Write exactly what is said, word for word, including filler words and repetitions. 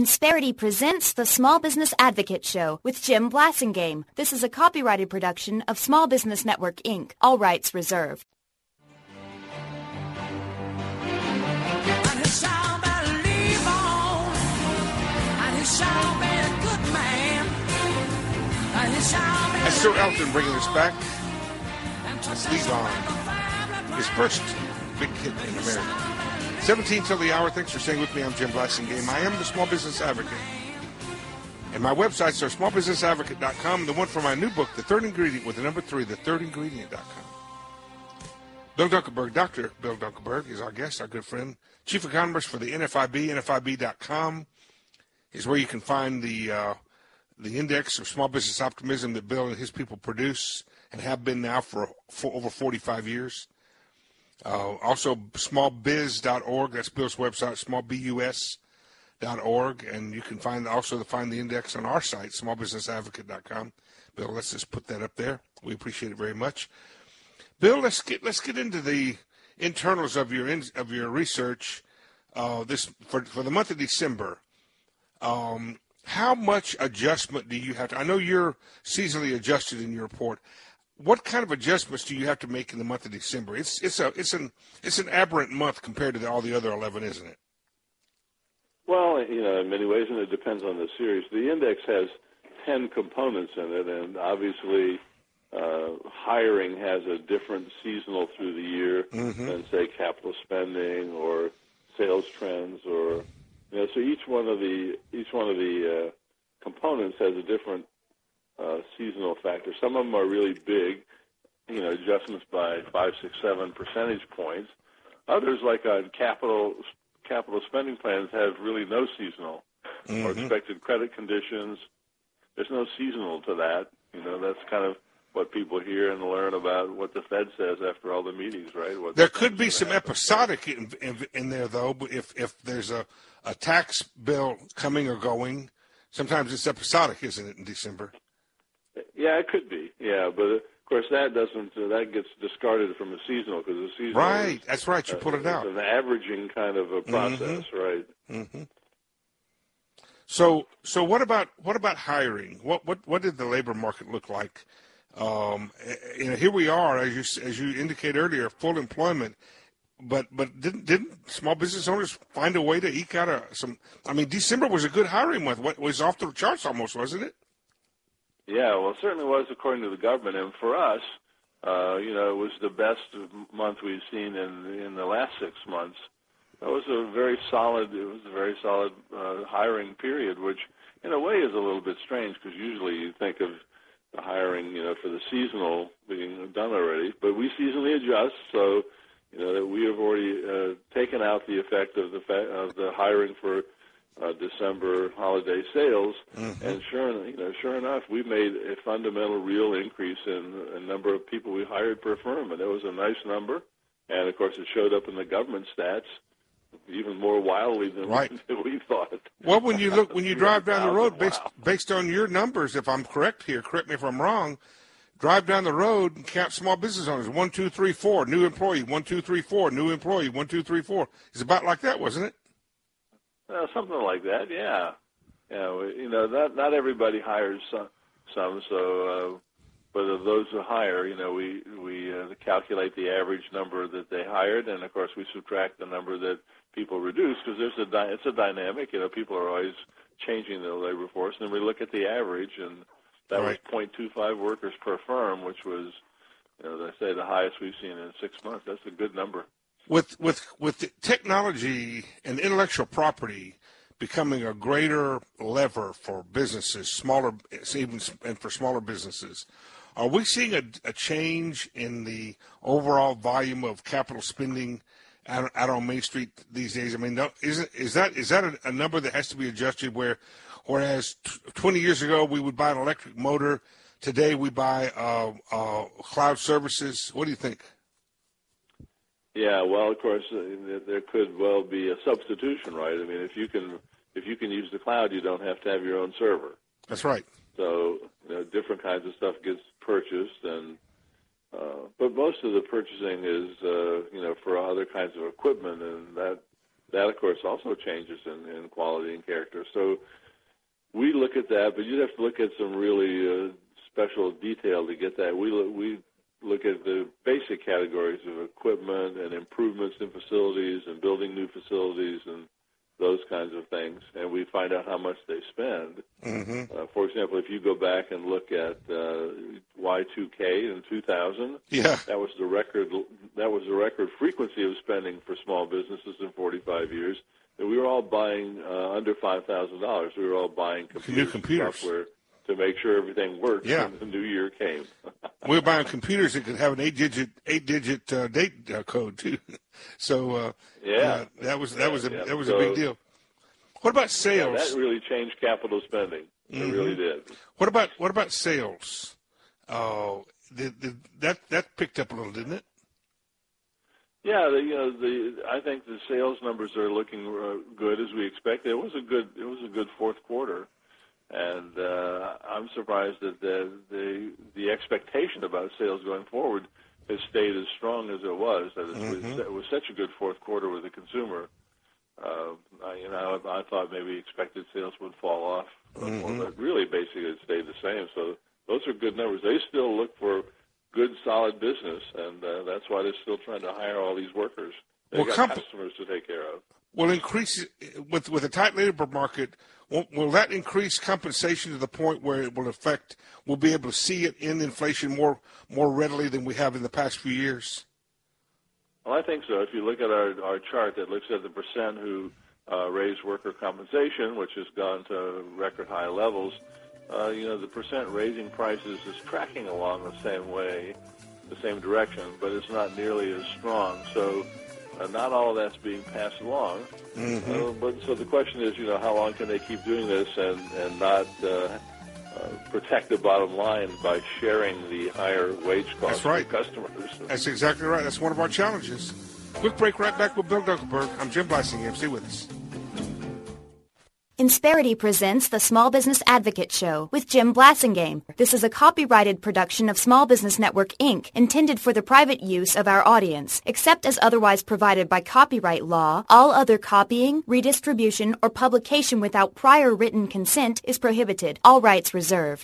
Insperity presents the Small Business Advocate Show with Jim Blasingame. This is a copyrighted production of Small Business Network, Incorporated. All rights reserved. That's Sir Elton bringing us back. That's Levon. His first big hit in America. seventeen till the hour. Thanks for staying with me. I'm Jim Blasingame. I am the Small Business Advocate. And my websites are small business advocate dot com. The one for my new book, The Third Ingredient, with the number three, the third ingredient dot com. Bill Dunkelberg, Doctor Bill Dunkelberg, is our guest, our good friend. Chief Economist for the N F I B, N F I B dot com is where you can find the uh, the index of small business optimism that Bill and his people produce and have been now for, for over forty-five years. Uh, also, small biz dot org, that's Bill's website, small bus dot org, and you can find also find the index on our site, small business advocate dot com. Bill, let's just put that up there. We appreciate it very much. Bill, let's get let's get into the internals of your of your research. Uh, this for for the month of December. Um, how much adjustment do you have to? I know you're seasonally adjusted in your report. What kind of adjustments do you have to make in the month of December? It's it's a it's an it's an aberrant month compared to the, all the other eleven, isn't it? Well, you know, in many ways, and it depends on the series. The index has ten components in it, and obviously, uh, hiring has a different seasonal through the year mm-hmm. than, say, capital spending or sales trends, or you know. So each one of the each one of the uh, components has a different Uh, seasonal factors. Some of them are really big, you know, adjustments by five, six, seven percentage points. Others, like on capital capital spending plans, have really no seasonal mm-hmm. or expected credit conditions. There's no seasonal to that. You know, that's kind of what people hear and learn about what the Fed says after all the meetings, right? What there could be some happen. episodic in, in, in there, though. If if there's a, a tax bill coming or going, sometimes it's episodic, isn't it, in December? Yeah, it could be. Yeah, but of course that doesn't. Uh, that gets discarded from the seasonal because the seasonal. Right, is, that's right. You uh, pull it out. It's an averaging kind of a process, mm-hmm. right? Mm-hmm. So, so what about what about hiring? What what what did the labor market look like? Um, you know, here we are, as you as you indicated earlier, full employment. But but didn't didn't small business owners find a way to eke out a, some? I mean, December was a good hiring month. What was off the charts almost, wasn't it? Yeah, well, it certainly was according to the government, and for us, uh, you know, it was the best month we've seen in in the last six months. It was a very solid. It was a very solid uh, hiring period, which in a way is a little bit strange because usually you think of the hiring, you know, for the seasonal being done already, but we seasonally adjust, so you know that we have already uh, taken out the effect of the fa- of the hiring for. Uh, December holiday sales, mm-hmm. and sure, you know, sure enough, we made a fundamental, real increase in the number of people we hired per firm, and it was a nice number. And of course, it showed up in the government stats even more wildly than, right. we, than we thought. Well, when you look, when you drive down the road, based wow. based on your numbers, if I'm correct here, correct me if I'm wrong. Drive down the road and count small business owners. One, two, three, four. New employee. One, two, three, four. New employee. One, two, three, four. It's about like that, wasn't it? Uh, something like that, yeah. Yeah, we, you know, not not everybody hires some, some so, uh, but of those who hire, you know, we we uh, calculate the average number that they hired, and of course we subtract the number that people reduce because there's a dy- it's a dynamic. You know, people are always changing their labor force, and we look at the average, and that right. was zero point two five workers per firm, which was, you know, as I say, the highest we've seen in six months. That's a good number. With with with technology and intellectual property becoming a greater lever for businesses, smaller even and for smaller businesses, are we seeing a, a change in the overall volume of capital spending out, out on Main Street these days? I mean, no, is it, is that is that a, a number that has to be adjusted? Where, whereas t- twenty years ago we would buy an electric motor, today we buy uh, uh, cloud services. What do you think? Yeah, well, of course, uh, there could well be a substitution, right? I mean, if you can if you can use the cloud, you don't have to have your own server. That's right. So, you know, different kinds of stuff gets purchased, and uh, but most of the purchasing is, uh, you know, for other kinds of equipment, and that that, of course, also changes in, in quality and character. So we look at that, but you'd have to look at some really uh, special detail to get that. We look, we look at the basic categories of equipment and improvements in facilities and building new facilities and those kinds of things, and we find out how much they spend. Mm-hmm. Uh, for example, if you go back and look at uh, Y two K in two thousand, yeah. that was the record. That was the record frequency of spending for small businesses in forty-five years. And we were all buying uh, under five thousand dollars. We were all buying computers, new computers. software to make sure everything worked yeah. when the new year came. We were buying computers that could have an eight-digit eight-digit uh, date uh, code too. So uh, yeah, uh, that was that was a yeah. that was so, a big deal. What about sales? Yeah, that really changed capital spending. It mm-hmm. really did. What about what about sales? Oh, uh, that that picked up a little, didn't it? Yeah, the, you know, the I think the sales numbers are looking uh, good as we expected. It was a good it was a good fourth quarter. And uh, I'm surprised that the, the the expectation about sales going forward has stayed as strong as it was. That it, mm-hmm. was, it was such a good fourth quarter with the consumer. Uh, I, you know, I, I thought maybe expected sales would fall off, mm-hmm. but really, basically, it stayed the same. So those are good numbers. They still look for good, solid business, and uh, that's why they're still trying to hire all these workers. They've well, got comp- customers to take care of. Will increase with with a tight labor market. Will, will that increase compensation to the point where it will affect? We'll be able to see it in inflation more more readily than we have in the past few years. Well, I think so. If you look at our our chart that looks at the percent who uh, raised worker compensation, which has gone to record high levels, uh, you know, the percent raising prices is tracking along the same way, the same direction, but it's not nearly as strong. So. Uh, not all of that's being passed along. Mm-hmm. Uh, but so the question is, you know, how long can they keep doing this and, and not uh, uh, protect the bottom line by sharing the higher wage costs That's right. with customers? That's exactly right. That's one of our challenges. Quick break, right back with Bill Dunkelberg. I'm Jim Blasingame. Stay with us. Insperity presents the Small Business Advocate Show with Jim Blasingame. This is a copyrighted production of Small Business Network, Incorporated, intended for the private use of our audience. Except as otherwise provided by copyright law, all other copying, redistribution, or publication without prior written consent is prohibited. All rights reserved.